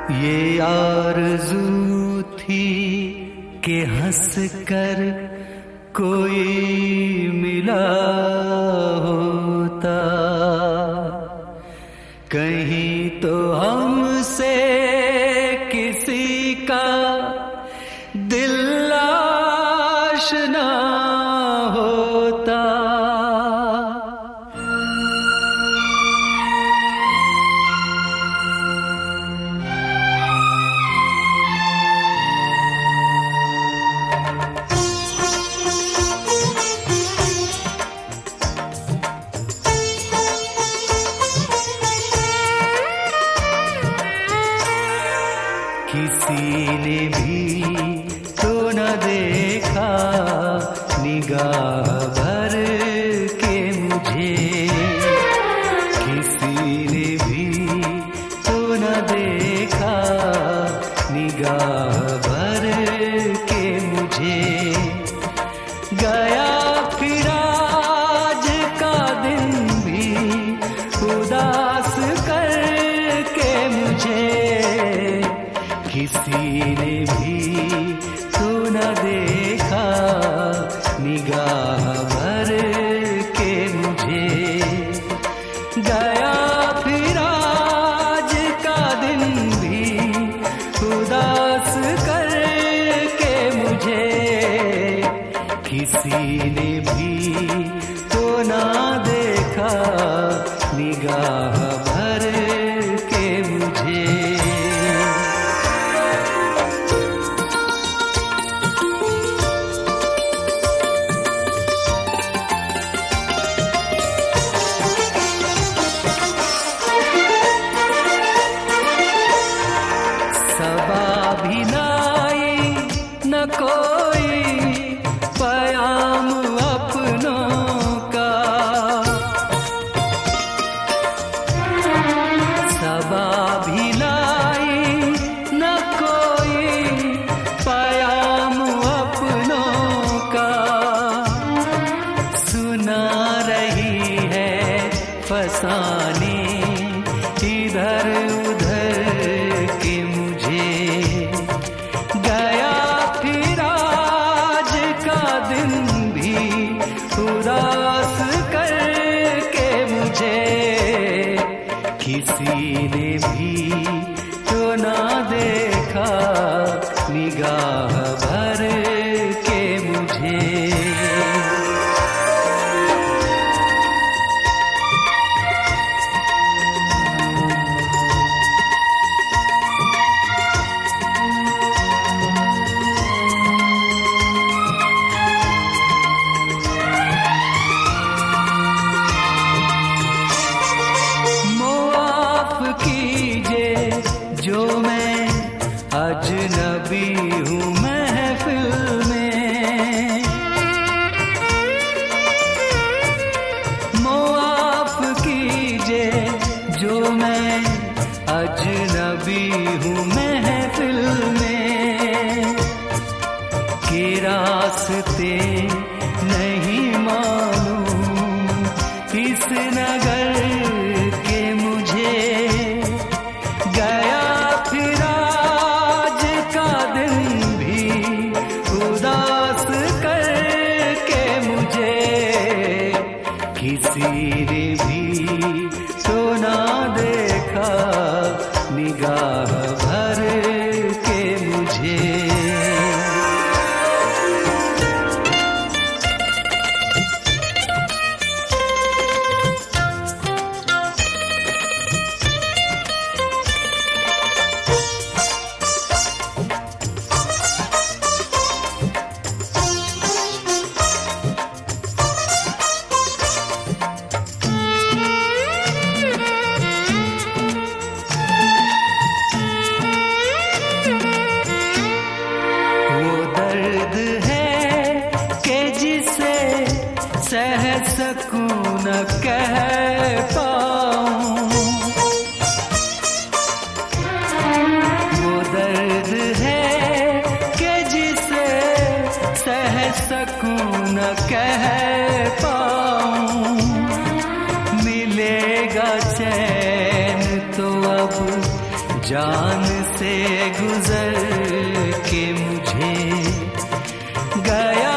ये आरज़ू थी कि हंस कर कोई मिला होता, कहीं तो हमसे किसी का दिल आशना होता। किसी ने भी तो न देखा निगाह भर के मुझे, किसी ने भी तो न देखा निगाह भर के मुझे। गया फिर आज का दिन भी उदास करके मुझे, किसी ने भी तो न देखा निगाह भर के मुझे। गया फिर आज का दिन भी उदास करके मुझे, किसी ने भी तो न देखा निगाह भर के मुझे। भी नाई न कोई पयाम अपनों का, सबा भी लाई न कोई पयाम अपनों का। सुना रही है फसाने इधर उधर के मुझे। गया फिर आज का दिन भी उदास करके मुझे, किसी ने भी तो ना देखा निगाह भर के मुझे। जो मैं अजनबी हूँ महफिल में, मुआफ कीजिए जो मैं अजनबी हूँ महफिल में। कि रास्ते नहीं मालूम इस नगर के मुझे। गया फिर आज का दिन भी उदास करके मुझे, किसी ने भी तो ना देखा निगाह भर के मुझे। सह सकूं न कह पाऊं, वो दर्द है कि जिसे सह सकूं न कह पाऊं। मिलेगा चैन तो अब जान से गुजर के मुझे गया